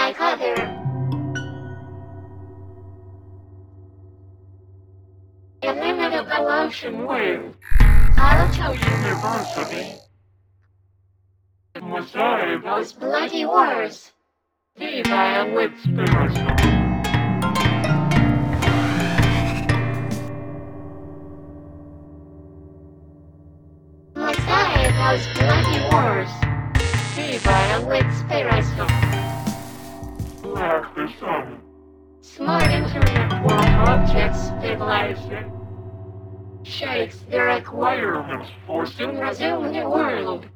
like other illimitable ocean wave, Alto University, Mosaic, those bloody wars, Viva with spiritual. Mosaic, those bloody wars, Viva with spiritual. Like the sun. Smart internet world objects stabilizing. Shakes their requirements for soon resume the world.